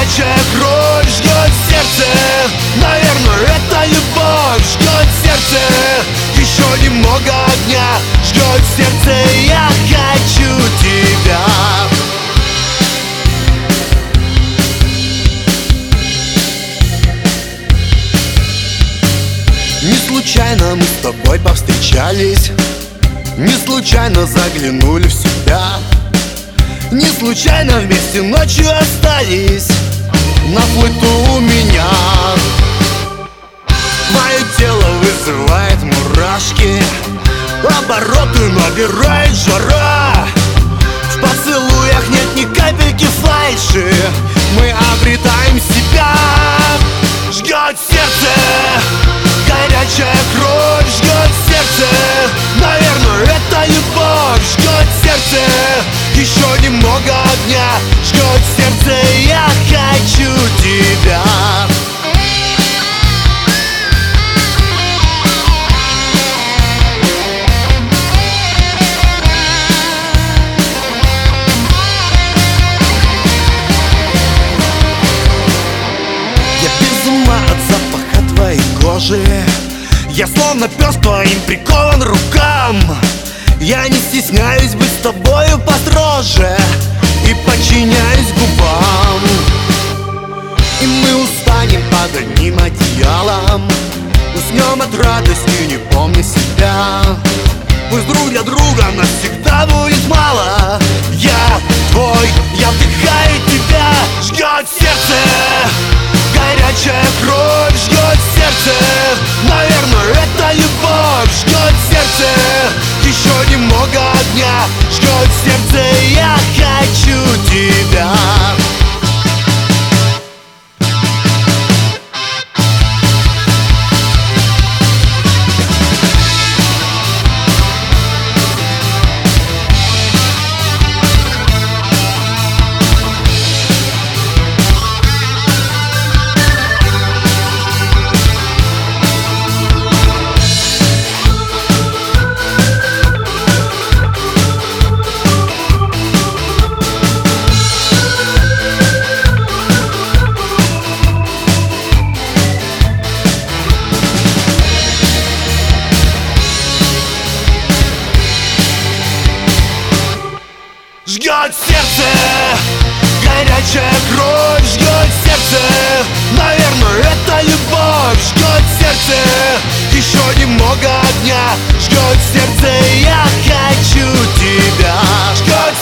Горячая кровь жжет сердце. Наверное, это любовь жжет сердце. Еще немного огня жжет сердце. Я хочу тебя. Не случайно мы с тобой повстречались, не случайно заглянули в себя, не случайно вместе ночью остались на плыту у меня. Твое тело вызывает мурашки, обороты набирает жара. В поцелуях нет ни капельки фальши, мы обретаем себя. Жгет сердце, горячая кровь жгет сердце. Наверное, это любовь жгет сердце. Еще немного огня жгет сердце. Я хочу тебя. Я без ума от запаха твоей кожи. Я словно пес твоим прикован рукам. Я не стесняюсь быть с тобою построже и подчиняюсь губам. И мы устанем под одним одеялом, уснем от радости, не помня себя. Пусть друг для друга навсегда будет мало. Я твой, я вдыхаю тебя. Жгет сердце, горячая кровь жгет сердце. Наверное, это любовь жгет сердце. Еще немного огня жгет сердце. Я хочу тебя. Жгет сердце, горячая кровь жгет сердце. Наверное, это любовь жгет сердце. Еще немного огня жгет сердце. Я хочу тебя. Жгет